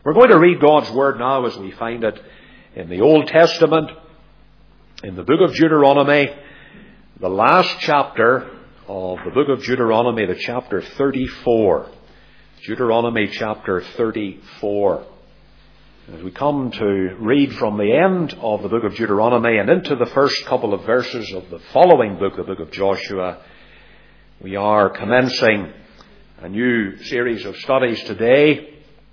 We're going to read God's Word now as we find it in the Old Testament, in the book of Deuteronomy, the last chapter of the book of Deuteronomy, the chapter 34. Deuteronomy chapter 34. As we come to read from the end of the book of Deuteronomy and into the first couple of verses of the following book, the book of Joshua, we are commencing a new series of studies today.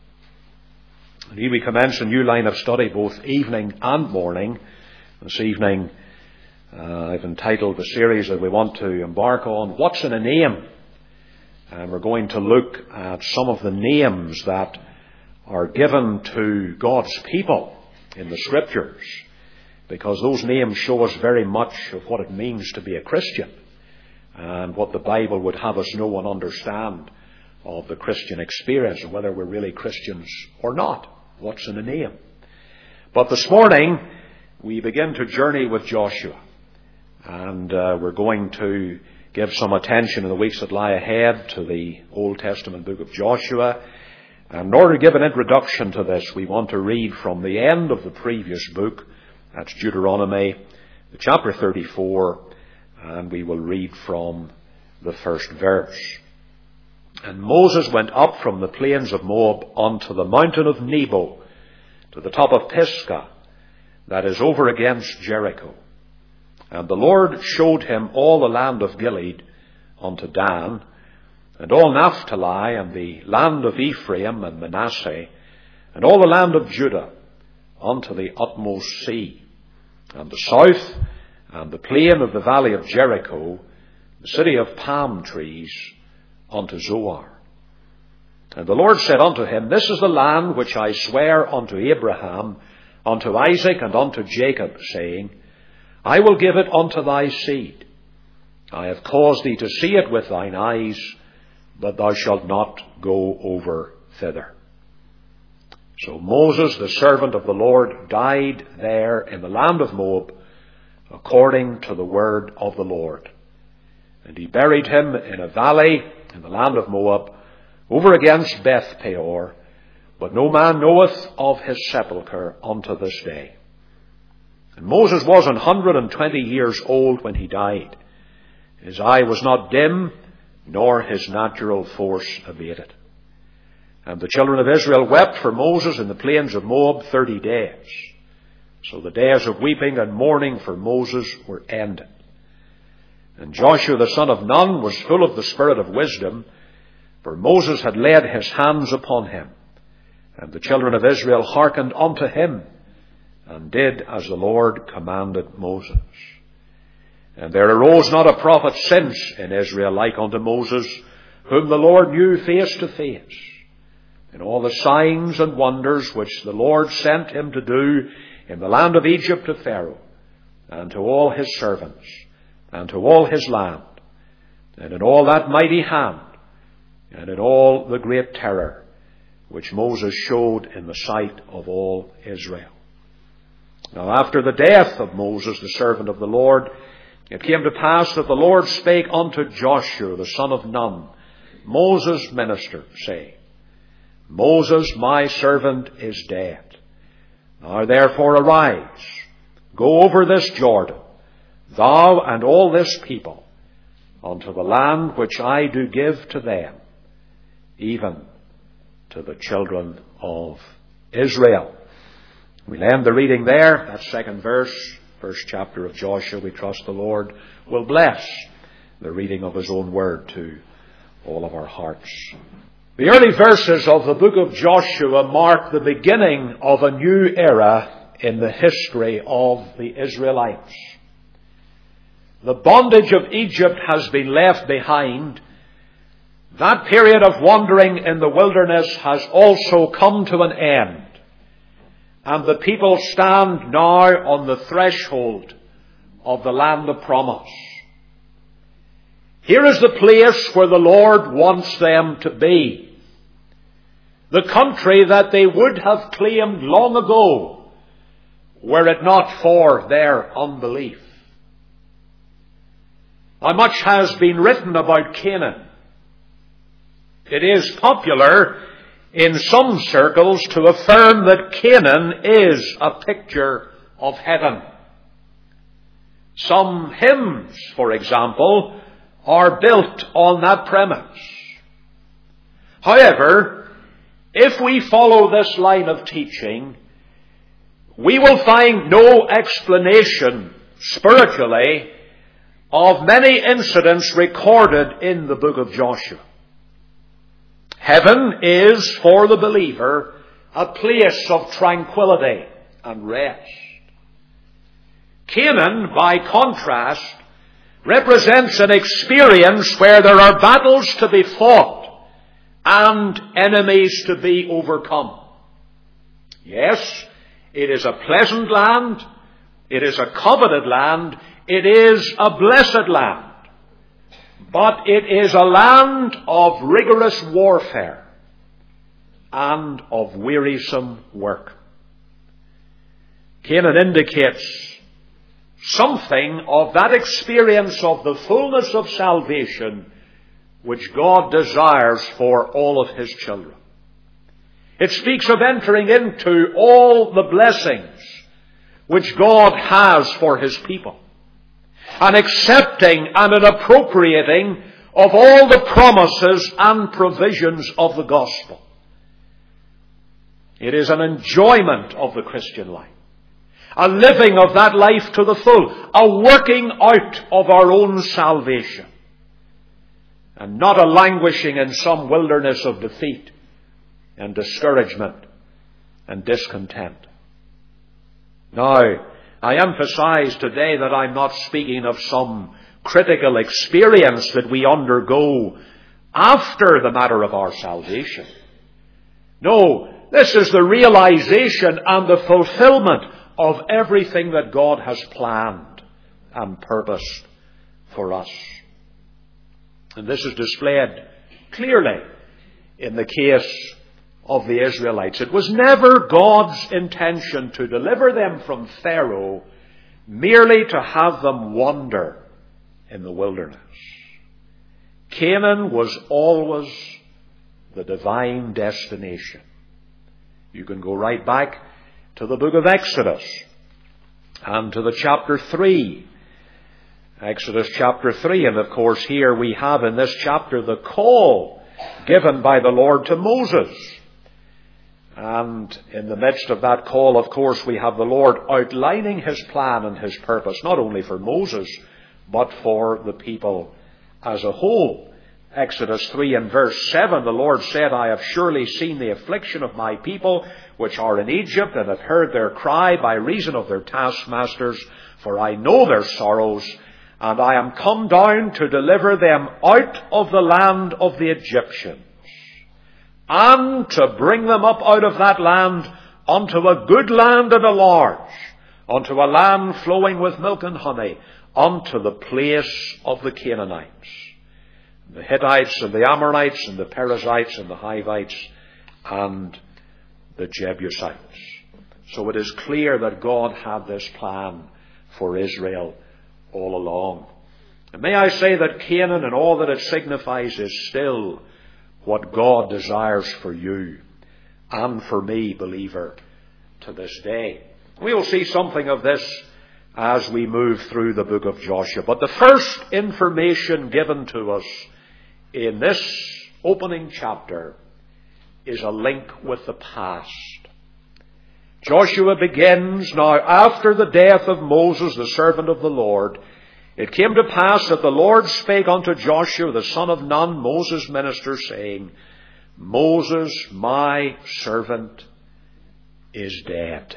Indeed, we commence a new line of study both evening and morning. This evening, I've entitled the series that we want to embark on, What's in a Name? And we're going to look at some of the names that are given to God's people in the Scriptures, because those names show us very much of what it means to be a Christian and what the Bible would have us know and understand of the Christian experience, and whether we're really Christians or not. What's in a name? But this morning, we begin to journey with Joshua. And we're going to give some attention in the weeks that lie ahead to the Old Testament book of Joshua. And in order to give an introduction to this, we want to read from the end of the previous book. That's Deuteronomy, chapter 34. And we will read from the first verse. And Moses went up from the plains of Moab unto the mountain of Nebo, to the top of Pisgah, that is over against Jericho. And the Lord showed him all the land of Gilead unto Dan, and all Naphtali, and the land of Ephraim and Manasseh, and all the land of Judah unto the utmost sea, and the south, and the plain of the valley of Jericho, the city of palm trees, unto Zoar. And the Lord said unto him, This is the land which I swear unto Abraham, unto Isaac, and unto Jacob, saying, I will give it unto thy seed. I have caused thee to see it with thine eyes, but thou shalt not go over thither. So Moses, the servant of the Lord, died there in the land of Moab, according to the word of the Lord. And he buried him in a valley in the land of Moab, over against Beth Peor, but no man knoweth of his sepulchre unto this day. And Moses was 120 years old when he died. His eye was not dim, nor his natural force abated. And the children of Israel wept for Moses in the plains of Moab 30 days. So the days of weeping and mourning for Moses were ended. And Joshua the son of Nun was full of the spirit of wisdom, for Moses had laid his hands upon him. And the children of Israel hearkened unto him, and did as the Lord commanded Moses. And there arose not a prophet since in Israel like unto Moses, whom the Lord knew face to face, in all the signs and wonders which the Lord sent him to do in the land of Egypt to Pharaoh, and to all his servants, and to all his land, and in all that mighty hand, and in all the great terror which Moses showed in the sight of all Israel. Now after the death of Moses, the servant of the Lord, it came to pass that the Lord spake unto Joshua, the son of Nun, Moses' minister, saying, Moses, my servant, is dead. Now therefore arise, go over this Jordan, thou and all this people, unto the land which I do give to them, even to the children of Israel. We'll end the reading there. That second verse, first chapter of Joshua. We trust the Lord will bless the reading of his own word to all of our hearts. The early verses of the book of Joshua mark the beginning of a new era in the history of the Israelites. The bondage of Egypt has been left behind. That period of wandering in the wilderness has also come to an end. And the people stand now on the threshold of the land of promise. Here is the place where the Lord wants them to be. The country that they would have claimed long ago, were it not for their unbelief. How much has been written about Canaan? It is popular in some circles to affirm that Canaan is a picture of heaven. Some hymns, for example, are built on that premise. However, if we follow this line of teaching, we will find no explanation spiritually of many incidents recorded in the book of Joshua. Heaven is, for the believer, a place of tranquility and rest. Canaan, by contrast, represents an experience where there are battles to be fought and enemies to be overcome. Yes, it is a pleasant land, it is a coveted land, it is a blessed land. But it is a land of rigorous warfare and of wearisome work. Canaan indicates something of that experience of the fullness of salvation which God desires for all of His children. It speaks of entering into all the blessings which God has for His people, and accepting and an appropriating of all the promises and provisions of the gospel. It is an enjoyment of the Christian life, a living of that life to the full, a working out of our own salvation, and not a languishing in some wilderness of defeat and discouragement and discontent. Now, I emphasize today that I'm not speaking of some critical experience that we undergo after the matter of our salvation. No, this is the realization and the fulfillment of everything that God has planned and purposed for us. And this is displayed clearly in the case of the Israelites. It was never God's intention to deliver them from Pharaoh merely to have them wander in the wilderness. Canaan was always the divine destination. You can go right back to the book of Exodus and to the chapter 3. Exodus chapter 3, and of course here we have in this chapter the call given by the Lord to Moses. And in the midst of that call, of course, we have the Lord outlining His plan and His purpose, not only for Moses, but for the people as a whole. Exodus 3 and verse 7, the Lord said, I have surely seen the affliction of my people, which are in Egypt, and have heard their cry by reason of their taskmasters, for I know their sorrows, and I am come down to deliver them out of the land of the Egyptians, and to bring them up out of that land unto a good land and a large, unto a land flowing with milk and honey, unto the place of the Canaanites, the Hittites and the Amorites and the Perizzites and the Hivites and the Jebusites. So it is clear that God had this plan for Israel all along. And may I say that Canaan and all that it signifies is still what God desires for you and for me, believer, to this day. We will see something of this as we move through the book of Joshua. But the first information given to us in this opening chapter is a link with the past. Joshua begins, now after the death of Moses, the servant of the Lord, it came to pass that the Lord spake unto Joshua, the son of Nun, Moses' minister, saying, Moses, my servant, is dead.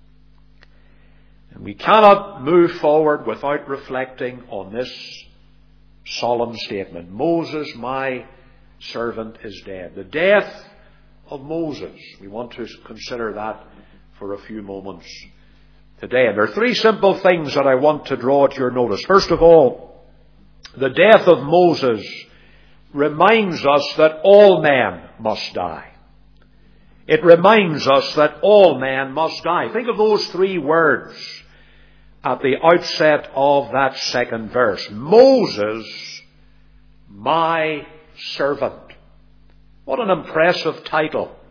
And we cannot move forward without reflecting on this solemn statement. Moses, my servant, is dead. The death of Moses. We want to consider that for a few moments today. And there are three simple things that I want to draw to your notice. First of all, the death of Moses reminds us that all men must die. It reminds us that all men must die. Think of those three words at the outset of that second verse. Moses, my servant. What an impressive title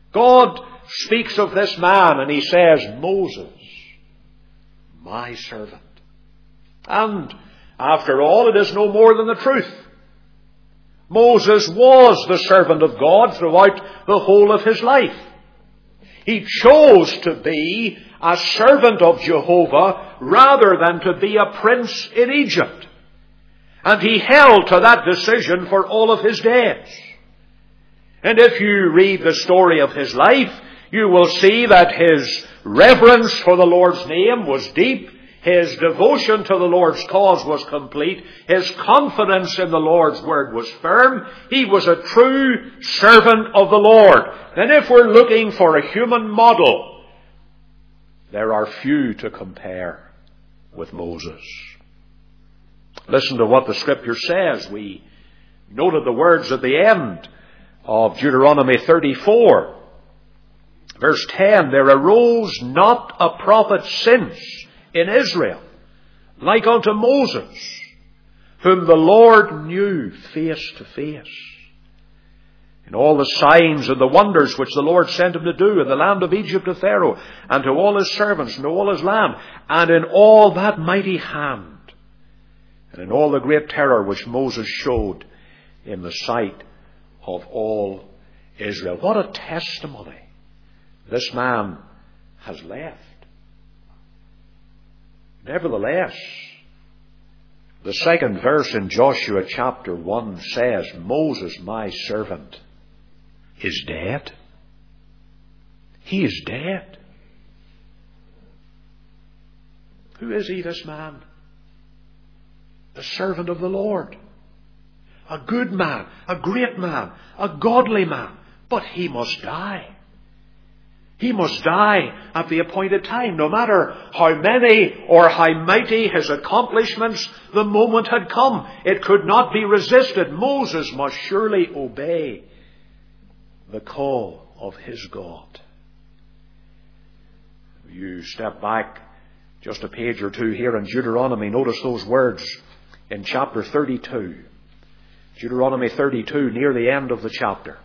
God speaks of this man and he says, Moses, my servant. And after all, it is no more than the truth. Moses was the servant of God throughout the whole of his life. He chose to be a servant of Jehovah rather than to be a prince in Egypt. And he held to that decision for all of his days. And if you read the story of his life, you will see that his reverence for the Lord's name was deep. His devotion to the Lord's cause was complete. His confidence in the Lord's word was firm. He was a true servant of the Lord. And if we're looking for a human model, there are few to compare with Moses. Listen to what the Scripture says. We noted the words at the end of Deuteronomy 34. Verse 10, there arose not a prophet since in Israel, like unto Moses, whom the Lord knew face to face. In all the signs and the wonders which the Lord sent him to do in the land of Egypt to Pharaoh, and to all his servants, and to all his land, and in all that mighty hand, and in all the great terror which Moses showed in the sight of all Israel. What a testimony this man has left. Nevertheless, the second verse in Joshua chapter 1 says, Moses, my servant, is dead. He is dead. Who is he, this man? The servant of the Lord. A good man, a great man, a godly man. But he must die. He must die at the appointed time. No matter how many or how mighty his accomplishments, the moment had come. It could not be resisted. Moses must surely obey the call of his God. You step back just a page or two here in Deuteronomy. Notice those words in chapter 32. Deuteronomy 32, near the end of the chapter.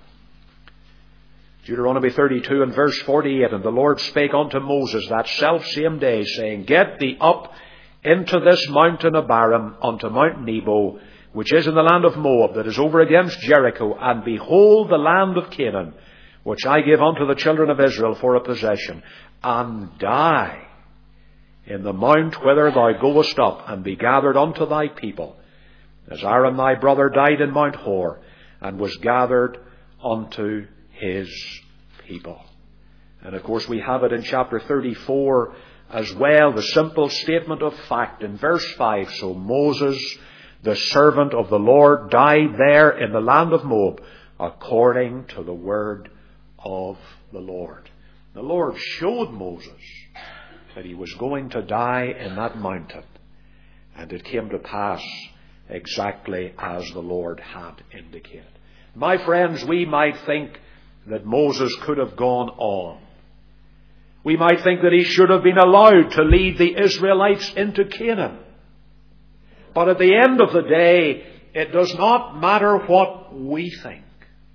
Deuteronomy 32 and verse 48, and the Lord spake unto Moses that selfsame day, saying, Get thee up into this mountain Abarim, unto Mount Nebo, which is in the land of Moab, that is over against Jericho, and behold the land of Canaan, which I give unto the children of Israel for a possession, and die in the mount whither thou goest up, and be gathered unto thy people, as Aaron thy brother died in Mount Hor, and was gathered unto his people. And of course we have it in chapter 34 as well, the simple statement of fact in verse 5. So Moses, the servant of the Lord, died there in the land of Moab, according to the word of the Lord. The Lord showed Moses that he was going to die in that mountain, and it came to pass exactly as the Lord had indicated. My friends, we might think that Moses could have gone on. We might think that he should have been allowed to lead the Israelites into Canaan. But at the end of the day, it does not matter what we think,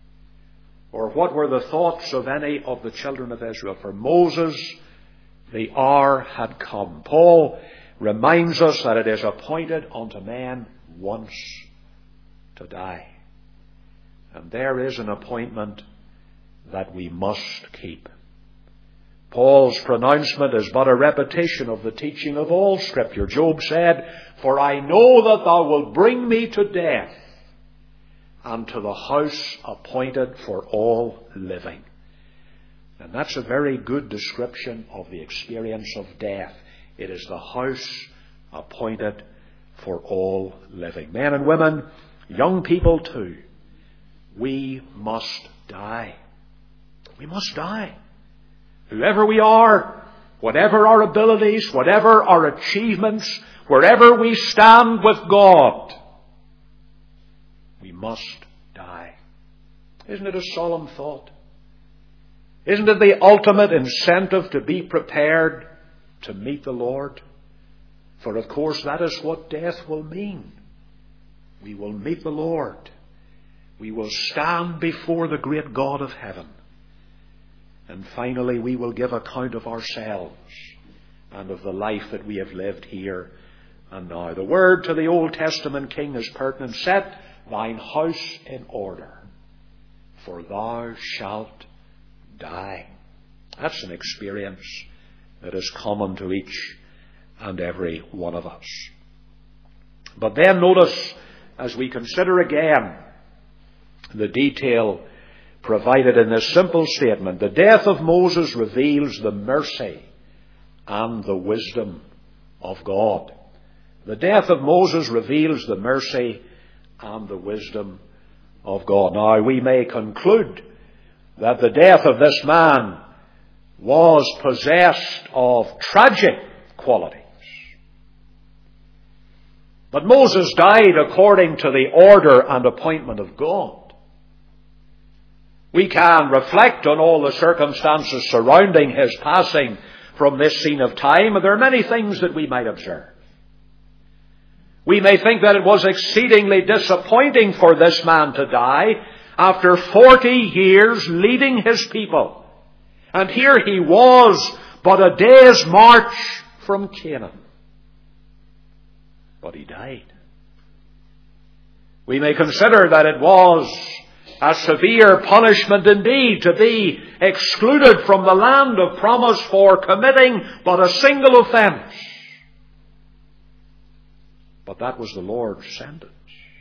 or what were the thoughts of any of the children of Israel. For Moses, the hour had come. Paul reminds us that it is appointed unto man once to die. And there is an appointment that we must keep. Paul's pronouncement is but a repetition of the teaching of all Scripture. Job said, For I know that thou wilt bring me to death, and to the house appointed for all living. And that's a very good description of the experience of death. It is the house appointed for all living. Men and women, young people too, we must die. We must die. Whoever we are, whatever our abilities, whatever our achievements, wherever we stand with God, we must die. Isn't it a solemn thought? Isn't it the ultimate incentive to be prepared to meet the Lord? For of course that is what death will mean. We will meet the Lord. We will stand before the great God of heaven. And finally, we will give account of ourselves and of the life that we have lived here and now. The word to the Old Testament king is pertinent. Set thine house in order, for thou shalt die. That's an experience that is common to each and every one of us. But then notice, as we consider again the detail provided in this simple statement, the death of Moses reveals the mercy and the wisdom of God. The death of Moses reveals the mercy and the wisdom of God. Now, we may conclude that the death of this man was possessed of tragic qualities. But Moses died according to the order and appointment of God. We can reflect on all the circumstances surrounding his passing from this scene of time, and there are many things that we might observe. We may think that it was exceedingly disappointing for this man to die after 40 years leading his people. And here he was but a day's march from Canaan. But he died. We may consider that it was a severe punishment indeed to be excluded from the land of promise for committing but a single offence. But that was the Lord's sentence.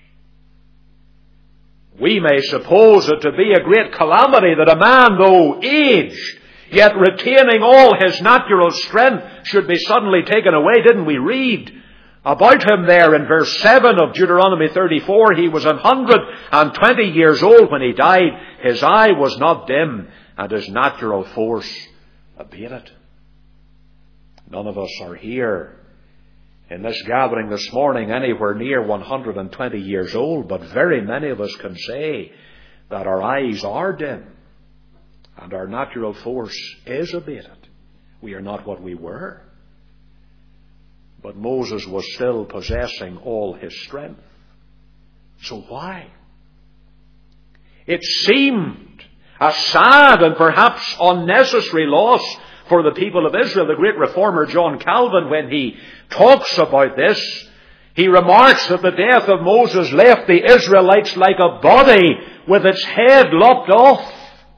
We may suppose it to be a great calamity that a man, though aged, yet retaining all his natural strength, should be suddenly taken away. Didn't we read about him there in verse 7 of Deuteronomy 34? He was 120 years old when he died. His eye was not dim, and his natural force abated. None of us are here in this gathering this morning anywhere near 120 years old, but very many of us can say that our eyes are dim and our natural force is abated. We are not what we were. But Moses was still possessing all his strength. So why? It seemed a sad and perhaps unnecessary loss for the people of Israel. The great reformer John Calvin, when he talks about this, he remarks that the death of Moses left the Israelites like a body with its head lopped off.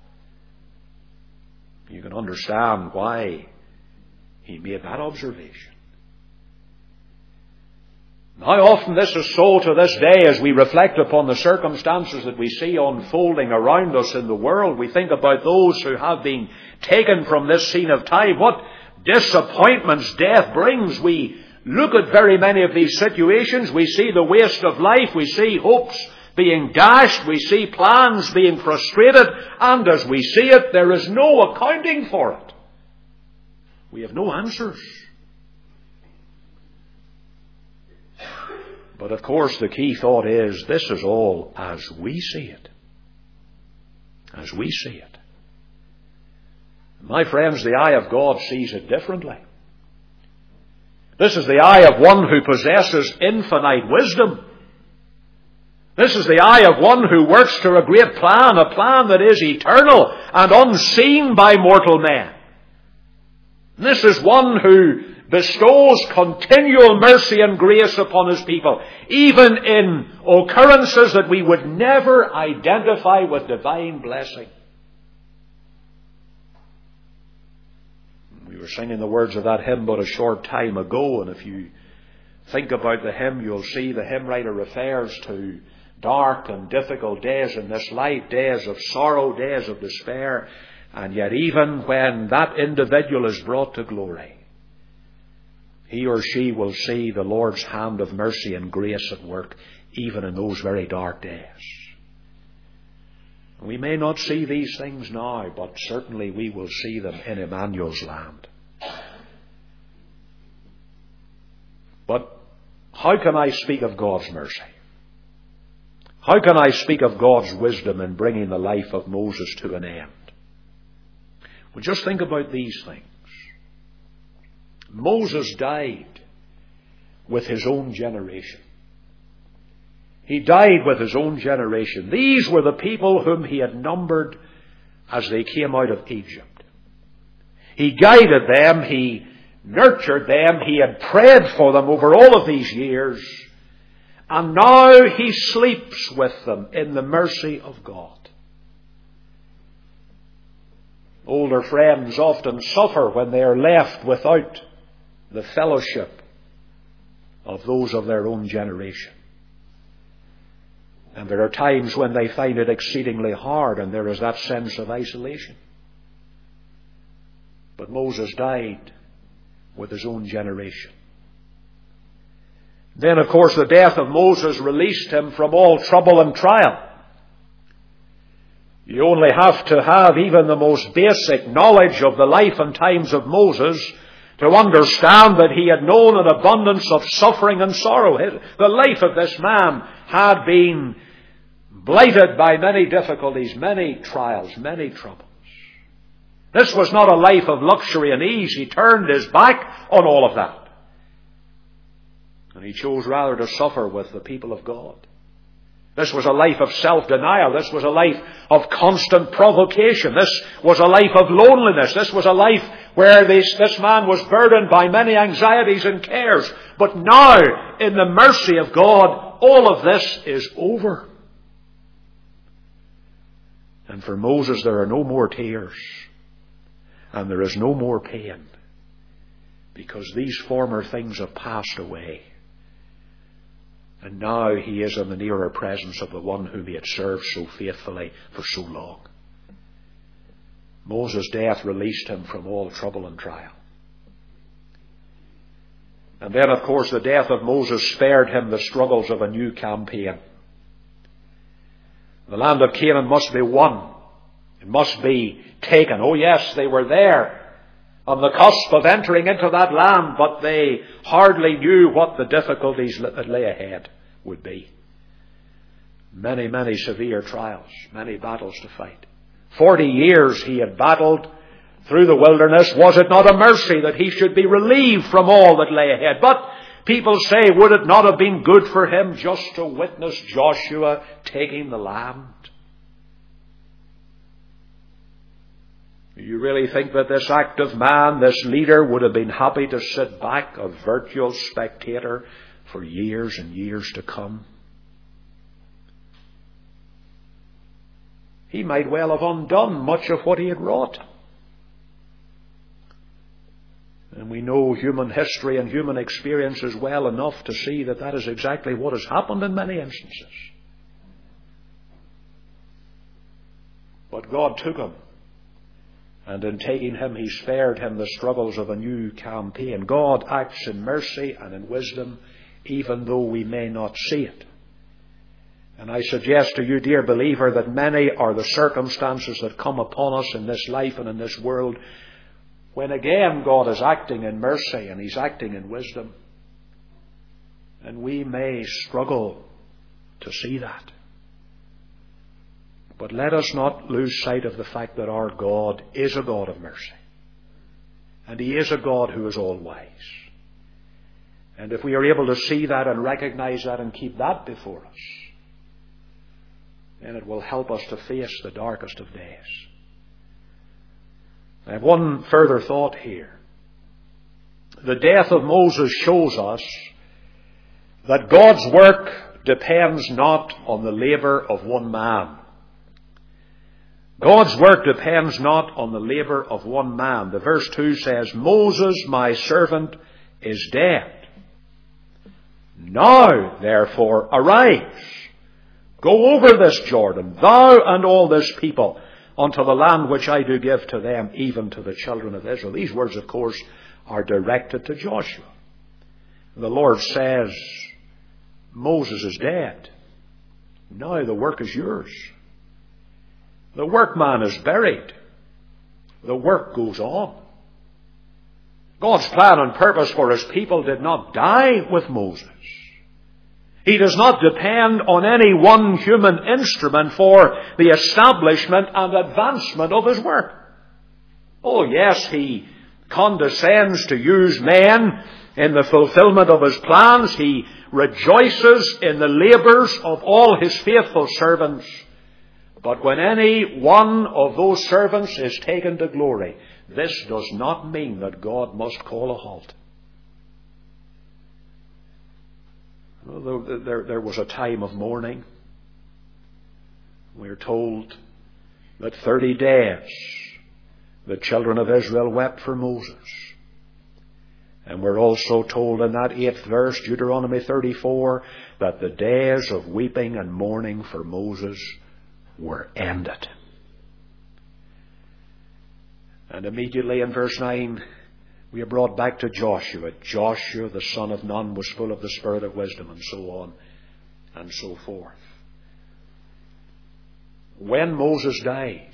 You can understand why he made that observation. How often this is so to this day as we reflect upon the circumstances that we see unfolding around us in the world. We think about those who have been taken from this scene of time. What disappointments death brings. We look at very many of these situations. We see the waste of life. We see hopes being dashed. We see plans being frustrated. And as we see it, there is no accounting for it. We have no answers. But of course the key thought is, this is all as we see it. As we see it. My friends, the eye of God sees it differently. This is the eye of one who possesses infinite wisdom. This is the eye of one who works to a great plan, a plan that is eternal and unseen by mortal men. This is one who bestows continual mercy and grace upon his people, even in occurrences that we would never identify with divine blessing. We were singing the words of that hymn but a short time ago, and if you think about the hymn, you'll see the hymn writer refers to dark and difficult days in this life, days of sorrow, days of despair, and yet even when that individual is brought to glory, he or she will see the Lord's hand of mercy and grace at work even in those very dark days. We may not see these things now, but certainly we will see them in Emmanuel's land. But how can I speak of God's mercy? How can I speak of God's wisdom in bringing the life of Moses to an end? Well, just think about these things. Moses died with his own generation. He died with his own generation. These were the people whom he had numbered as they came out of Egypt. He guided them. He nurtured them. He had prayed for them over all of these years. And now He sleeps with them in the mercy of God. Older friends often suffer when they are left without the fellowship of those of their own generation. And there are times when they find it exceedingly hard, and there is that sense of isolation. But Moses died with his own generation. Then, of course, the death of Moses released him from all trouble and trial. You only have to have even the most basic knowledge of the life and times of Moses to understand that he had known an abundance of suffering and sorrow. The life of this man had been blighted by many difficulties, many trials, many troubles. This was not a life of luxury and ease. He turned his back on all of that. And he chose rather to suffer with the people of God. This was a life of self-denial. This was a life of constant provocation. This was a life of loneliness. This was a life where this man was burdened by many anxieties and cares. But now, in the mercy of God, all of this is over. And for Moses, there are no more tears. And there is no more pain. Because these former things have passed away. And now he is in the nearer presence of the one whom he had served so faithfully for so long. Moses' death released him from all trouble and trial. And then, of course, the death of Moses spared him the struggles of a new campaign. The land of Canaan must be won. It must be taken. Oh yes, they were there on the cusp of entering into that land, but they hardly knew what the difficulties that lay ahead would be. Many, many severe trials, many battles to fight. 40 years he had battled through the wilderness. Was it not a mercy that he should be relieved from all that lay ahead? But people say, would it not have been good for him just to witness Joshua taking the land? Do you really think that this active man, this leader, would have been happy to sit back, a virtual spectator, for years and years to come? He might well have undone much of what he had wrought. And we know human history and human experiences well enough to see that that is exactly what has happened in many instances. But God took him. And in taking him, He spared him the struggles of a new campaign. God acts in mercy and in wisdom, even though we may not see it. And I suggest to you, dear believer, that many are the circumstances that come upon us in this life and in this world, when again God is acting in mercy and He's acting in wisdom. And we may struggle to see that. But let us not lose sight of the fact that our God is a God of mercy. And He is a God who is all-wise. And if we are able to see that and recognize that and keep that before us, then it will help us to face the darkest of days. I have one further thought here. The death of Moses shows us that God's work depends not on the labour of one man. God's work depends not on the labour of one man. The verse 2 says, Moses, my servant, is dead. Now, therefore, arise. Go over this Jordan, thou and all this people, unto the land which I do give to them, even to the children of Israel. These words, of course, are directed to Joshua. The Lord says, Moses is dead. Now the work is yours. The workman is buried. The work goes on. God's plan and purpose for His people did not die with Moses. He does not depend on any one human instrument for the establishment and advancement of His work. Oh yes, He condescends to use men in the fulfillment of His plans. He rejoices in the labours of all His faithful servants. But when any one of those servants is taken to glory, this does not mean that God must call a halt. Although there was a time of mourning. We are told that 30 days the children of Israel wept for Moses. And we're also told in that 8th verse, Deuteronomy 34, that the days of weeping and mourning for Moses were ended. And immediately in verse 9, we are brought back to Joshua. Joshua, the son of Nun, was full of the spirit of wisdom, and so on and so forth. When Moses dies,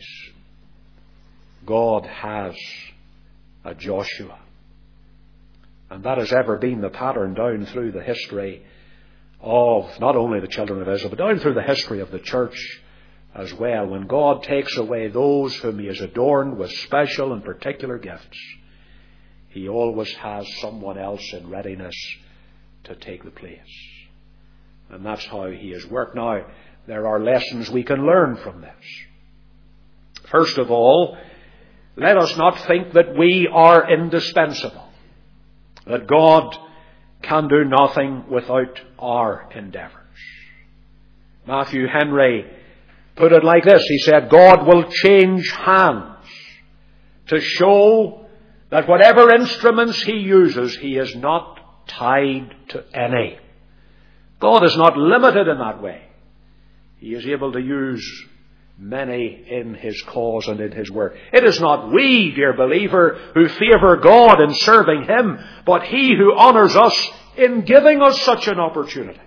God has a Joshua. And that has ever been the pattern down through the history of not only the children of Israel, but down through the history of the church as well. When God takes away those whom He has adorned with special and particular gifts, He always has someone else in readiness to take the place. And that's how He has worked. Now, there are lessons we can learn from this. First of all, let us not think that we are indispensable, that God can do nothing without our endeavours. Matthew Henry put it like this. He said, God will change hands to show that whatever instruments He uses, He is not tied to any. God is not limited in that way. He is able to use many in His cause and in His work. It is not we, dear believer, who favour God in serving Him, but He who honours us in giving us such an opportunity.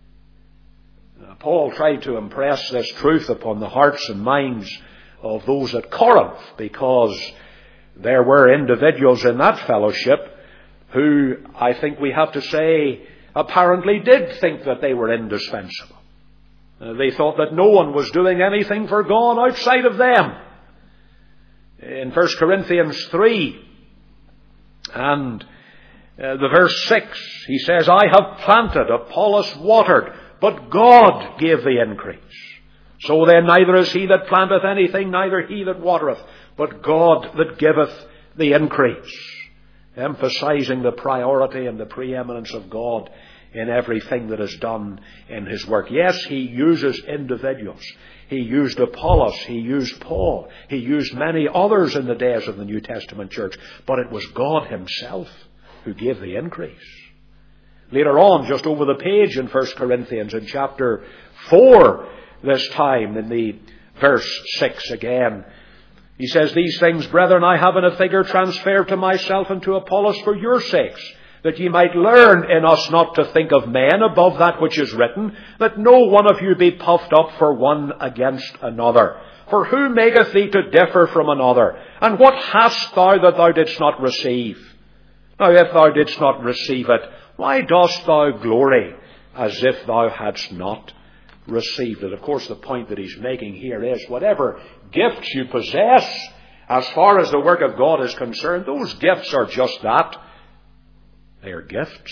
Paul tried to impress this truth upon the hearts and minds of those at Corinth, because there were individuals in that fellowship who, I think we have to say, apparently did think that they were indispensable. They thought that no one was doing anything for God outside of them. In 1 Corinthians 3 and the verse 6, he says, I have planted, Apollos watered, but God gave the increase. So then neither is he that planteth anything, neither he that watereth, but God that giveth the increase. Emphasizing the priority and the preeminence of God in everything that is done in His work. Yes, He uses individuals. He used Apollos. He used Paul. He used many others in the days of the New Testament church. But it was God Himself who gave the increase. Later on, just over the page in 1 Corinthians, in chapter 4, this time, in the verse 6 again, he says, These things, brethren, I have in a figure transferred to myself and to Apollos for your sakes, that ye might learn in us not to think of men above that which is written, that no one of you be puffed up for one against another. For who maketh thee to differ from another? And what hast thou that thou didst not receive? Now if thou didst not receive it, why dost thou glory as if thou hadst not received it? Of course, the point that he's making here is whatever gifts you possess, as far as the work of God is concerned, those gifts are just that. They are gifts.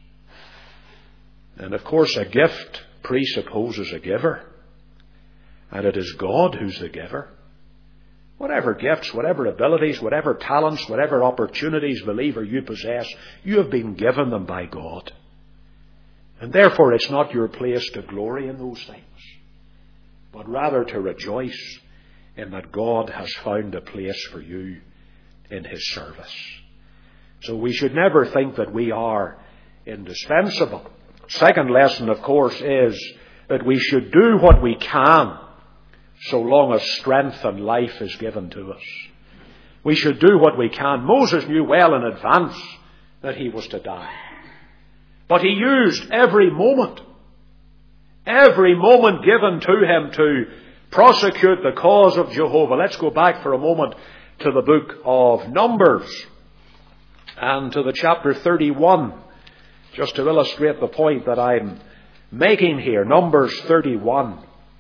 And of course, a gift presupposes a giver. And it is God who's the giver. Whatever gifts, whatever abilities, whatever talents, whatever opportunities, believer, you possess, you have been given them by God. And therefore it's not your place to glory in those things, but rather to rejoice in that God has found a place for you in His service. So we should never think that we are indispensable. Second lesson, of course, is that we should do what we can so long as strength and life is given to us. We should do what we can. Moses knew well in advance that he was to die. But he used every moment given to him to prosecute the cause of Jehovah. Let's go back for a moment to the book of Numbers and to the chapter 31, just to illustrate the point that I'm making here. Numbers 31.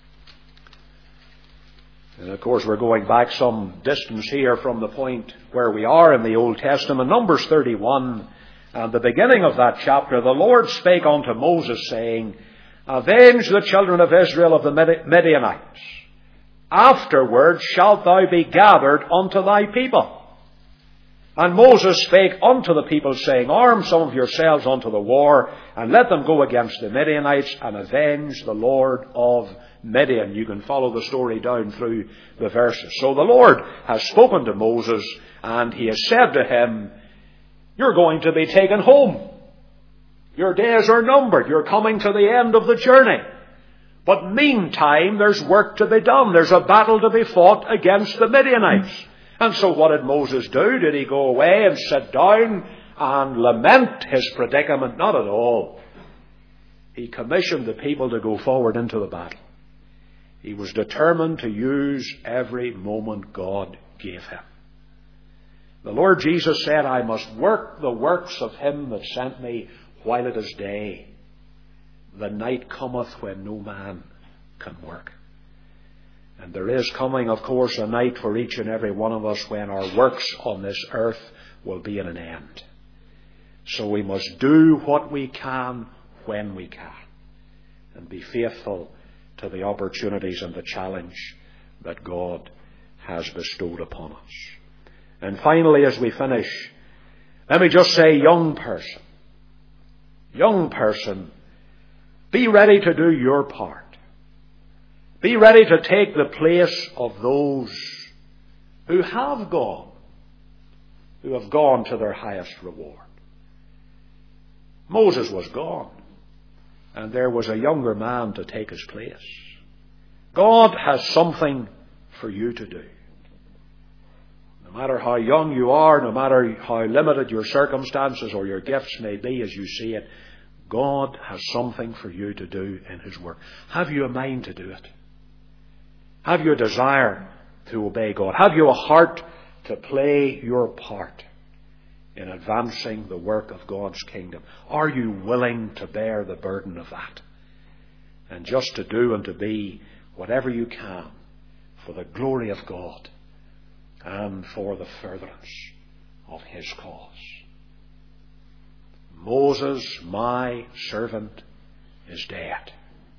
And of course we're going back some distance here from the point where we are in the Old Testament. Numbers 31, and the beginning of that chapter, the Lord spake unto Moses, saying, Avenge the children of Israel of the Midianites. Afterwards shalt thou be gathered unto thy people. And Moses spake unto the people, saying, Arm some of yourselves unto the war, and let them go against the Midianites, and avenge the Lord of Midian. You can follow the story down through the verses. So the Lord has spoken to Moses, and he has said to him, you're going to be taken home. Your days are numbered. You're coming to the end of the journey. But meantime, there's work to be done. There's a battle to be fought against the Midianites. And so what did Moses do? Did he go away and sit down and lament his predicament? Not at all. He commissioned the people to go forward into the battle. He was determined to use every moment God gave him. The Lord Jesus said, I must work the works of him that sent me while it is day. The night cometh when no man can work. And there is coming, of course, a night for each and every one of us when our works on this earth will be at an end. So we must do what we can when we can, and be faithful to the opportunities and the challenge that God has bestowed upon us. And finally, as we finish, let me just say, young person, be ready to do your part. Be ready to take the place of those who have gone to their highest reward. Moses was gone, and there was a younger man to take his place. God has something for you to do. No matter how young you are, no matter how limited your circumstances or your gifts may be as you see it, God has something for you to do in his work. Have you a mind to do it? Have you a desire to obey God? Have you a heart to play your part in advancing the work of God's kingdom? Are you willing to bear the burden of that? And just to do and to be whatever you can for the glory of God and for the furtherance of his cause. Moses, my servant, is dead.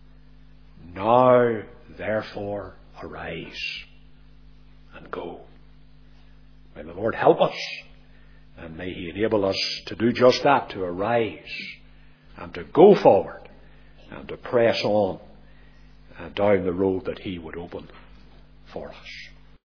Now, therefore, arise and go. May the Lord help us, and may he enable us to do just that, to arise and to go forward and to press on down the road that he would open for us.